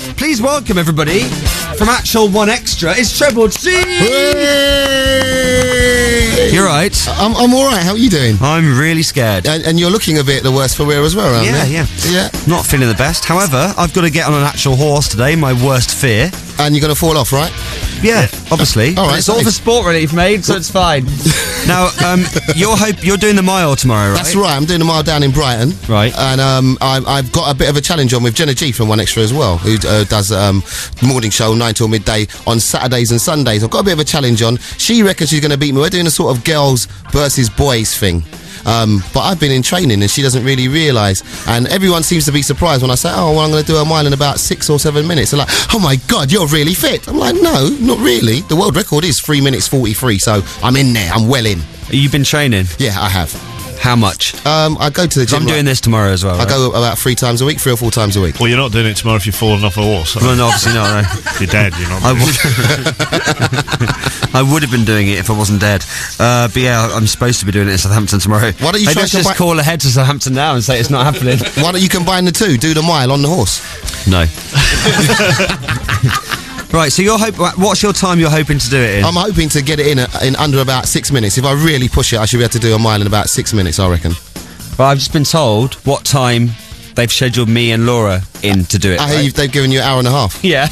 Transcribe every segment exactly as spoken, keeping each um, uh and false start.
Please welcome everybody from actual One Extra. It's Treble T. You're right. I'm, I'm all right. How are you doing? I'm really scared. And, and you're looking a bit the worse for wear as well, aren't Yeah, you? yeah, yeah. Not feeling the best. However, I've got to get on an actual horse today. My worst fear. And you're going to fall off, right? Yeah, obviously. All right, it's all thanks. for sport relief, mate, so it's fine. Now, um, you're hope you're doing the mile tomorrow, right? That's right. I'm doing a mile down in Brighton. Right. And um, I, I've got a bit of a challenge on with Jenna G from One Extra as well, who uh, does um, morning show nine till midday on Saturdays and Sundays. I've got a bit of a challenge on. She reckons she's going to beat me. We're doing a sort of girls versus boys thing. Um, but I've been in training and she doesn't really realise. And everyone seems to be surprised when I say, oh, well, I'm going to do a mile in about six or seven minutes. They're like, oh my God, you're really fit. I'm like, no, not really. The world record is three minutes forty-three, so I'm in there. I'm well in. You've been training? Yeah, I have. How much? Um, I go to the gym. I'm doing like, this tomorrow as well. I right? go about three times a week, three or four times a week. Well, you're not doing it tomorrow if you're falling off a horse. Well, no, obviously not. No. If you're dead, you're not. I, w- I would have been doing it if I wasn't dead. Uh, but yeah, I'm supposed to be doing it in Southampton tomorrow. Why don't you Maybe try let's just combi- call ahead to Southampton now and say it's not happening. Why don't you combine the two? Do the mile on the horse. No. Right, so you're hope. What's your time you're hoping to do it in? I'm hoping to get it in a, in under about six minutes. If I really push it, I should be able to do a mile in about six minutes, I reckon. Well, I've just been told what time they've scheduled me and Laura in to do it. I hear right? you've, they've given you an hour and a half. Yeah.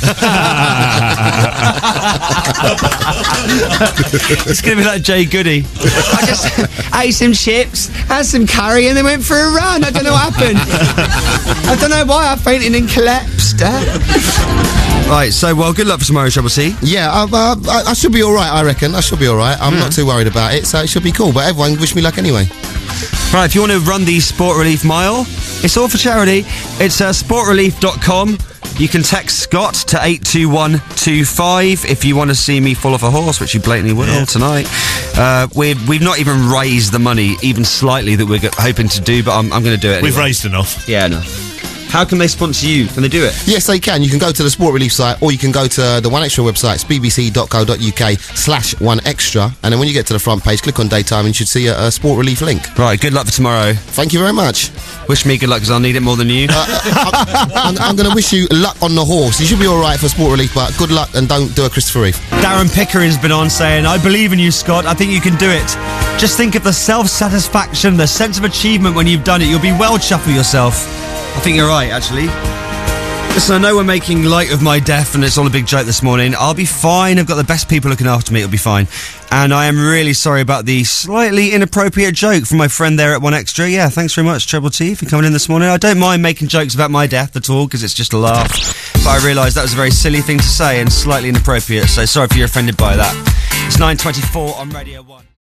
It's going to be like Jay Goody. I just ate some chips, had some curry, and then went for a run. I don't know what happened. I don't know why I fainted and collapsed. Right, so, well, good luck for tomorrow, Treble T. Yeah, I, uh, I, I should be all right, I reckon. I should be all right. I'm Yeah. not too worried about it, so it should be cool. But everyone wish me luck anyway. Right, if you want to run the Sport Relief Mile, it's all for charity. It's uh, sport relief dot com. You can text Scott to eight two one two five if you want to see me fall off a horse, which you blatantly will Yeah. tonight. Uh, we've, we've not even raised the money, even slightly, that we're go- hoping to do, but I'm, I'm going to do it anyway. We've raised enough. Yeah, no. How can they sponsor you? Can they do it? Yes, they can. You can go to the Sport Relief site, or you can go to the One Extra website. It's b b c dot co dot u k slash one extra. And then when you get to the front page, click on daytime and you should see a, a Sport Relief link. Right, good luck for tomorrow. Thank you very much. Wish me good luck, because I'll need it more than you. I'm, I'm going to wish you luck on the horse. You should be all right for Sport Relief, but good luck and don't do a Christopher Reeve. Darren Pickering's been on saying, I believe in you, Scott. I think you can do it. Just think of the self-satisfaction, the sense of achievement when you've done it. You'll be well chuffed with yourself. I think you're right, actually. Listen, I know we're making light of my death and it's all a big joke this morning. I'll be fine. I've got the best people looking after me. It'll be fine. And I am really sorry about the slightly inappropriate joke from my friend there at One Extra. Yeah, thanks very much, Treble T, for coming in this morning. I don't mind making jokes about my death at all, because it's just a laugh. But I realised that was a very silly thing to say and slightly inappropriate, so sorry if you're offended by that. It's nine twenty-four on Radio one.